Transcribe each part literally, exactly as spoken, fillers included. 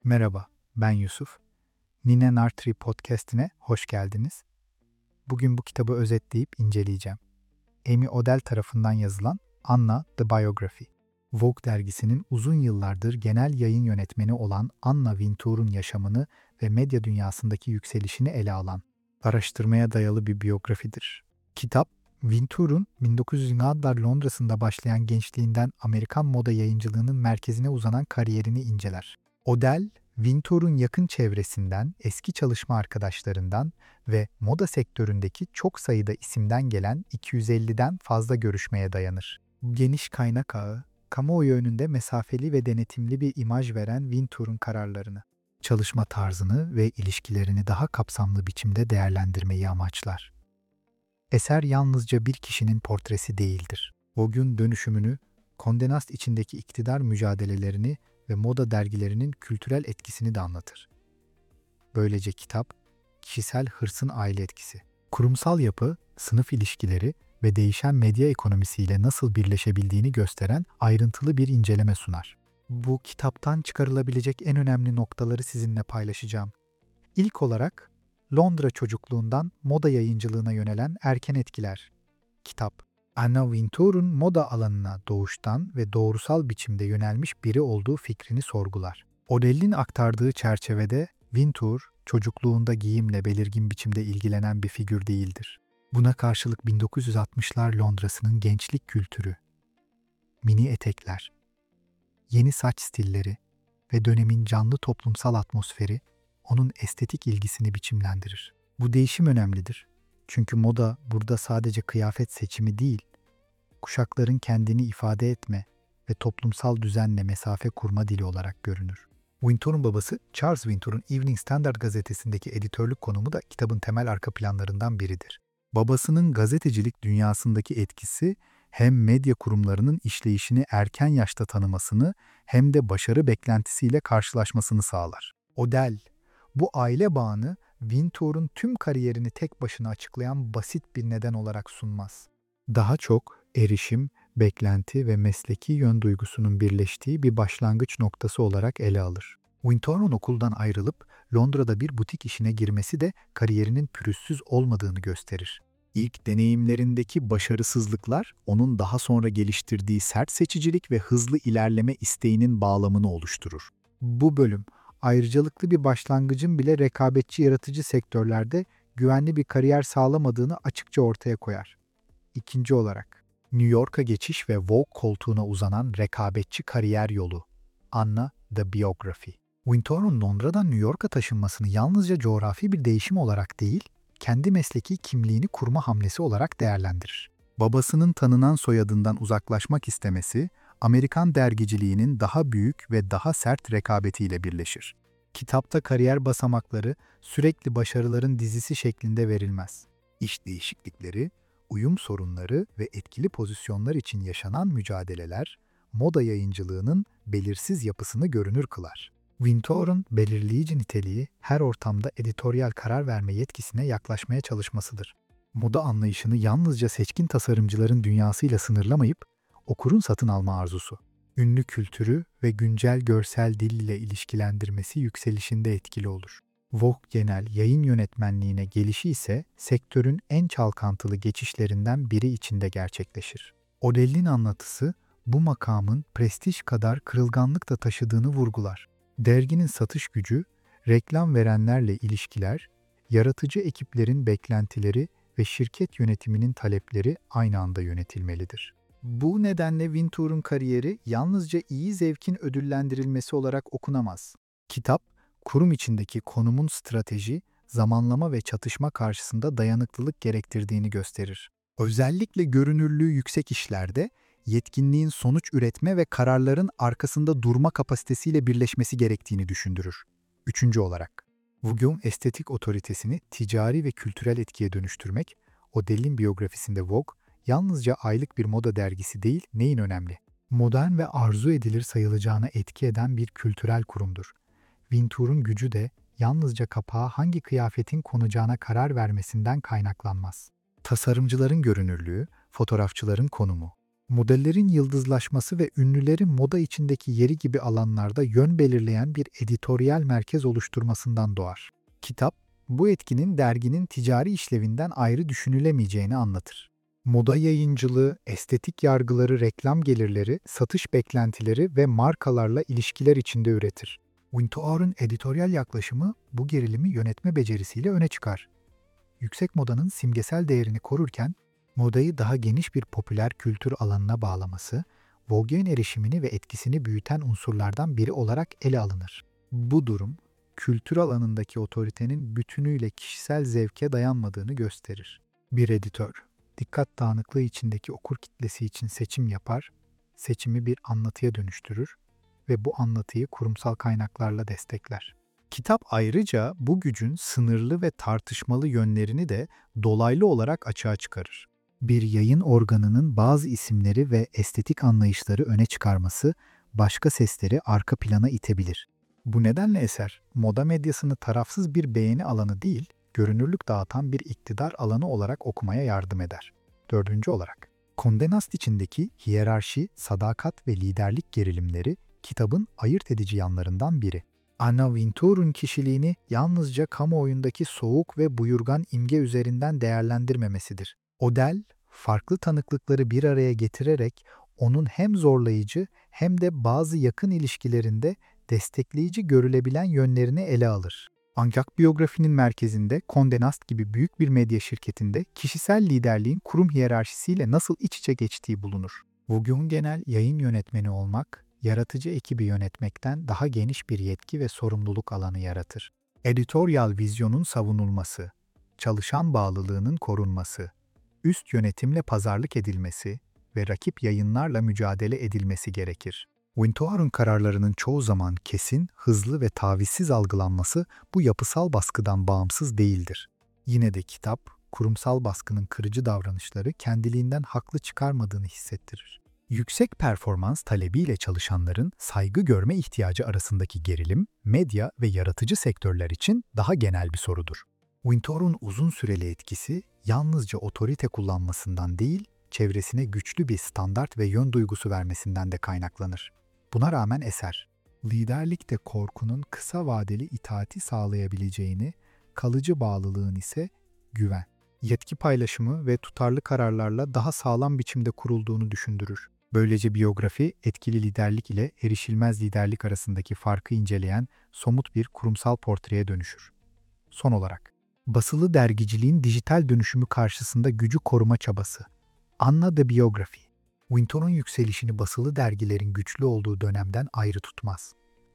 Merhaba, ben Yusuf. Nine Nartri Podcast'ine hoş geldiniz. Bugün bu kitabı özetleyip inceleyeceğim. Amy Odell tarafından yazılan Anna The Biography. Vogue dergisinin uzun yıllardır genel yayın yönetmeni olan Anna Wintour'un yaşamını ve medya dünyasındaki yükselişini ele alan, araştırmaya dayalı bir biyografidir. Kitap, Wintour'un bin dokuz yüzlü yıllar Londra'sında başlayan gençliğinden Amerikan moda yayıncılığının merkezine uzanan kariyerini inceler. Odell, Wintour'un yakın çevresinden, eski çalışma arkadaşlarından ve moda sektöründeki çok sayıda isimden gelen iki yüz elliden fazla görüşmeye dayanır. Bu geniş kaynak ağı, kamuoyu önünde mesafeli ve denetimli bir imaj veren Wintour'un kararlarını, çalışma tarzını ve ilişkilerini daha kapsamlı biçimde değerlendirmeyi amaçlar. Eser yalnızca bir kişinin portresi değildir. Vogue'un dönüşümünü, Condé Nast içindeki iktidar mücadelelerini ve moda dergilerinin kültürel etkisini de anlatır. Böylece kitap, kişisel hırsın aile etkisi, kurumsal yapı, sınıf ilişkileri ve değişen medya ekonomisiyle nasıl birleşebildiğini gösteren ayrıntılı bir inceleme sunar. Bu kitaptan çıkarılabilecek en önemli noktaları sizinle paylaşacağım. İlk olarak, Londra çocukluğundan moda yayıncılığına yönelen erken etkiler. Kitap, Anna Wintour'un moda alanına doğuştan ve doğrusal biçimde yönelmiş biri olduğu fikrini sorgular. Odell'in aktardığı çerçevede Wintour, çocukluğunda giyimle belirgin biçimde ilgilenen bir figür değildir. Buna karşılık bin dokuz yüz altmışlar Londra'sının gençlik kültürü, mini etekler, yeni saç stilleri ve dönemin canlı toplumsal atmosferi onun estetik ilgisini biçimlendirir. Bu değişim önemlidir. Çünkü moda burada sadece kıyafet seçimi değil, kuşakların kendini ifade etme ve toplumsal düzenle mesafe kurma dili olarak görünür. Wintour'un babası Charles Wintour'un Evening Standard gazetesindeki editörlük konumu da kitabın temel arka planlarından biridir. Babasının gazetecilik dünyasındaki etkisi hem medya kurumlarının işleyişini erken yaşta tanımasını hem de başarı beklentisiyle karşılaşmasını sağlar. Odell, bu aile bağını Wintour'un tüm kariyerini tek başına açıklayan basit bir neden olarak sunmaz. Daha çok erişim, beklenti ve mesleki yön duygusunun birleştiği bir başlangıç noktası olarak ele alır. Wintour'un okuldan ayrılıp Londra'da bir butik işine girmesi de kariyerinin pürüzsüz olmadığını gösterir. İlk deneyimlerindeki başarısızlıklar onun daha sonra geliştirdiği sert seçicilik ve hızlı ilerleme isteğinin bağlamını oluşturur. Bu bölüm, ayrıcalıklı bir başlangıcın bile rekabetçi yaratıcı sektörlerde güvenli bir kariyer sağlamadığını açıkça ortaya koyar. İkinci olarak, New York'a geçiş ve Vogue koltuğuna uzanan rekabetçi kariyer yolu. Anna The Biography. Wintour'un Londra'dan New York'a taşınmasını yalnızca coğrafi bir değişim olarak değil, kendi mesleki kimliğini kurma hamlesi olarak değerlendirir. Babasının tanınan soyadından uzaklaşmak istemesi, Amerikan dergiciliğinin daha büyük ve daha sert rekabetiyle birleşir. Kitapta kariyer basamakları sürekli başarıların dizisi şeklinde verilmez. İş değişiklikleri, uyum sorunları ve etkili pozisyonlar için yaşanan mücadeleler, moda yayıncılığının belirsiz yapısını görünür kılar. Wintour'un belirleyici niteliği her ortamda editoryal karar verme yetkisine yaklaşmaya çalışmasıdır. Moda anlayışını yalnızca seçkin tasarımcıların dünyasıyla sınırlamayıp, okurun satın alma arzusu, ünlü kültürü ve güncel görsel dil ile ilişkilendirmesi yükselişinde etkili olur. Vogue genel yayın yönetmenliğine gelişi ise sektörün en çalkantılı geçişlerinden biri içinde gerçekleşir. Odell'in anlatısı bu makamın prestij kadar kırılganlık da taşıdığını vurgular. Derginin satış gücü, reklam verenlerle ilişkiler, yaratıcı ekiplerin beklentileri ve şirket yönetiminin talepleri aynı anda yönetilmelidir. Bu nedenle Wintour'un kariyeri yalnızca iyi zevkin ödüllendirilmesi olarak okunamaz. Kitap, kurum içindeki konumun strateji, zamanlama ve çatışma karşısında dayanıklılık gerektirdiğini gösterir. Özellikle görünürlüğü yüksek işlerde, yetkinliğin sonuç üretme ve kararların arkasında durma kapasitesiyle birleşmesi gerektiğini düşündürür. Üçüncü olarak, Vogue'un estetik otoritesini ticari ve kültürel etkiye dönüştürmek, Odell'in biyografisinde Vogue, yalnızca aylık bir moda dergisi değil, neyin önemli? Modern ve arzu edilir sayılacağına etki eden bir kültürel kurumdur. Wintour'un gücü de yalnızca kapağa hangi kıyafetin konacağına karar vermesinden kaynaklanmaz. Tasarımcıların görünürlüğü, fotoğrafçıların konumu, Modellerin yıldızlaşması ve ünlülerin moda içindeki yeri gibi alanlarda yön belirleyen bir editoryal merkez oluşturmasından doğar. Kitap, bu etkinin derginin ticari işlevinden ayrı düşünülemeyeceğini anlatır. Moda yayıncılığı, estetik yargıları, reklam gelirleri, satış beklentileri ve markalarla ilişkiler içinde üretir. Wintour'un editoryal yaklaşımı bu gerilimi yönetme becerisiyle öne çıkar. Yüksek modanın simgesel değerini korurken, modayı daha geniş bir popüler kültür alanına bağlaması, Vogue'un erişimini ve etkisini büyüten unsurlardan biri olarak ele alınır. Bu durum, kültür alanındaki otoritenin bütünüyle kişisel zevke dayanmadığını gösterir. Bir editör, dikkat dağınıklığı içindeki okur kitlesi için seçim yapar, seçimi bir anlatıya dönüştürür ve bu anlatıyı kurumsal kaynaklarla destekler. Kitap ayrıca bu gücün sınırlı ve tartışmalı yönlerini de dolaylı olarak açığa çıkarır. Bir yayın organının bazı isimleri ve estetik anlayışları öne çıkarması, başka sesleri arka plana itebilir. Bu nedenle eser, moda medyasını tarafsız bir beğeni alanı değil, görünürlük dağıtan bir iktidar alanı olarak okumaya yardım eder. Dördüncü olarak, Condé Nast içindeki hiyerarşi, sadakat ve liderlik gerilimleri kitabın ayırt edici yanlarından biri. Anna Wintour'un kişiliğini yalnızca kamuoyundaki soğuk ve buyurgan imge üzerinden değerlendirmemesidir. Odell, farklı tanıklıkları bir araya getirerek onun hem zorlayıcı hem de bazı yakın ilişkilerinde destekleyici görülebilen yönlerini ele alır. Ancak biyografinin merkezinde Condé Nast gibi büyük bir medya şirketinde kişisel liderliğin kurum hiyerarşisiyle nasıl iç içe geçtiği bulunur. Vogue'un genel yayın yönetmeni olmak, yaratıcı ekibi yönetmekten daha geniş bir yetki ve sorumluluk alanı yaratır. Editoryal vizyonun savunulması, çalışan bağlılığının korunması, üst yönetimle pazarlık edilmesi ve rakip yayınlarla mücadele edilmesi gerekir. Wintour'un kararlarının çoğu zaman kesin, hızlı ve tavizsiz algılanması bu yapısal baskıdan bağımsız değildir. Yine de kitap, kurumsal baskının kırıcı davranışları kendiliğinden haklı çıkarmadığını hissettirir. Yüksek performans talebiyle çalışanların saygı görme ihtiyacı arasındaki gerilim, medya ve yaratıcı sektörler için daha genel bir sorudur. Wintour'un uzun süreli etkisi yalnızca otorite kullanmasından değil, çevresine güçlü bir standart ve yön duygusu vermesinden de kaynaklanır. Buna rağmen eser, liderlikte korkunun kısa vadeli itaati sağlayabileceğini, kalıcı bağlılığın ise güven, yetki paylaşımı ve tutarlı kararlarla daha sağlam biçimde kurulduğunu düşündürür. Böylece biyografi, etkili liderlik ile erişilmez liderlik arasındaki farkı inceleyen somut bir kurumsal portreye dönüşür. Son olarak, basılı dergiciliğin dijital dönüşümü karşısında gücü koruma çabası. Anna the Biography, Wintour'un yükselişini basılı dergilerin güçlü olduğu dönemden ayrı tutmaz.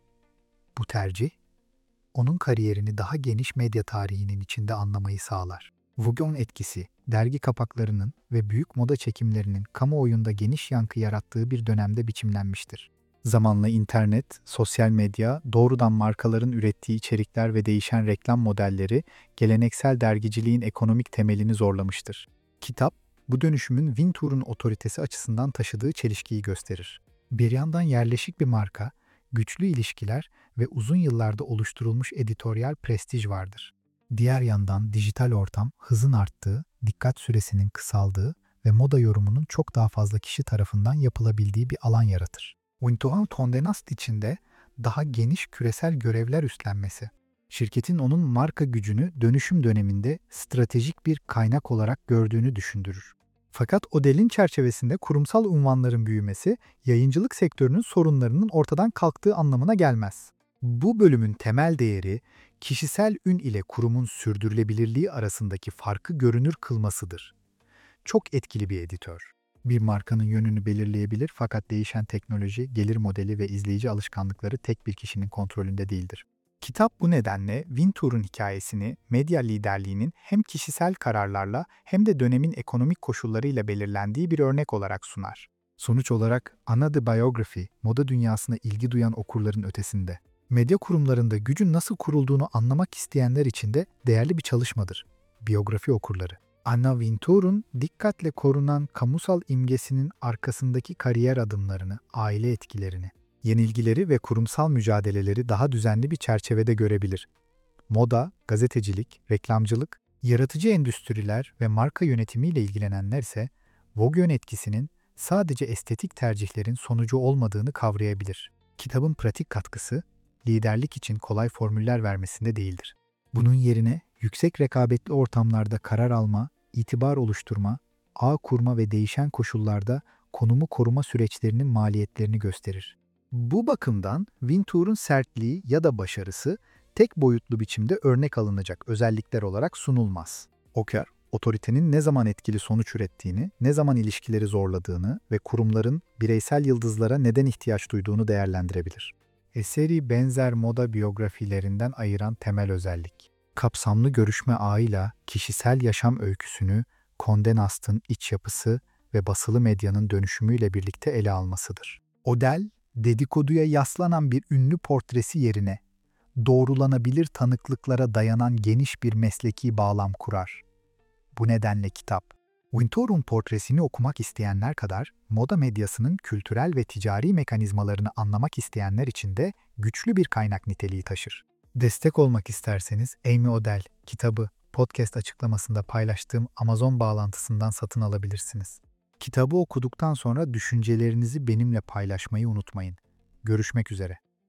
Bu tercih, onun kariyerini daha geniş medya tarihinin içinde anlamayı sağlar. Vogue'un etkisi, dergi kapaklarının ve büyük moda çekimlerinin kamuoyunda geniş yankı yarattığı bir dönemde biçimlenmiştir. Zamanla internet, sosyal medya, doğrudan markaların ürettiği içerikler ve değişen reklam modelleri geleneksel dergiciliğin ekonomik temelini zorlamıştır. Kitap, bu dönüşümün Wintour'un otoritesi açısından taşıdığı çelişkiyi gösterir. Bir yandan yerleşik bir marka, güçlü ilişkiler ve uzun yıllarda oluşturulmuş editoryal prestij vardır. Diğer yandan dijital ortam hızın arttığı, dikkat süresinin kısaldığı ve moda yorumunun çok daha fazla kişi tarafından yapılabildiği bir alan yaratır. Wintour'un Condé Nast içinde daha geniş küresel görevler üstlenmesi, şirketin onun marka gücünü dönüşüm döneminde stratejik bir kaynak olarak gördüğünü düşündürür. Fakat Odell'in çerçevesinde kurumsal unvanların büyümesi, yayıncılık sektörünün sorunlarının ortadan kalktığı anlamına gelmez. Bu bölümün temel değeri, kişisel ün ile kurumun sürdürülebilirliği arasındaki farkı görünür kılmasıdır. Çok etkili bir editör. Bir markanın yönünü belirleyebilir fakat değişen teknoloji, gelir modeli ve izleyici alışkanlıkları tek bir kişinin kontrolünde değildir. Kitap bu nedenle Wintour'un hikayesini medya liderliğinin hem kişisel kararlarla hem de dönemin ekonomik koşullarıyla belirlendiği bir örnek olarak sunar. Sonuç olarak Anna the Biography, moda dünyasına ilgi duyan okurların ötesinde. Medya kurumlarında gücün nasıl kurulduğunu anlamak isteyenler için de değerli bir çalışmadır. Biyografi okurları. Anna Wintour'un dikkatle korunan kamusal imgesinin arkasındaki kariyer adımlarını, aile etkilerini, yenilgileri ve kurumsal mücadeleleri daha düzenli bir çerçevede görebilir. Moda, gazetecilik, reklamcılık, yaratıcı endüstriler ve marka yönetimiyle ilgilenenler ise Vogue'un etkisinin sadece estetik tercihlerin sonucu olmadığını kavrayabilir. Kitabın pratik katkısı, liderlik için kolay formüller vermesinde değildir. Bunun yerine yüksek rekabetli ortamlarda karar alma, itibar oluşturma, ağ kurma ve değişen koşullarda konumu koruma süreçlerinin maliyetlerini gösterir. Bu bakımdan Wintour'un sertliği ya da başarısı tek boyutlu biçimde örnek alınacak özellikler olarak sunulmaz. Oker, otoritenin ne zaman etkili sonuç ürettiğini, ne zaman ilişkileri zorladığını ve kurumların bireysel yıldızlara neden ihtiyaç duyduğunu değerlendirebilir. Eseri benzer moda biyografilerinden ayıran temel özellik, kapsamlı görüşme ağıyla kişisel yaşam öyküsünü Condé Nast'ın iç yapısı ve basılı medyanın dönüşümüyle birlikte ele almasıdır. Odell, dedikoduya yaslanan bir ünlü portresi yerine doğrulanabilir tanıklıklara dayanan geniş bir mesleki bağlam kurar. Bu nedenle kitap, Wintour'un portresini okumak isteyenler kadar moda medyasının kültürel ve ticari mekanizmalarını anlamak isteyenler için de güçlü bir kaynak niteliği taşır. Destek olmak isterseniz Amy Odell kitabı podcast açıklamasında paylaştığım Amazon bağlantısından satın alabilirsiniz. Kitabı okuduktan sonra düşüncelerinizi benimle paylaşmayı unutmayın. Görüşmek üzere.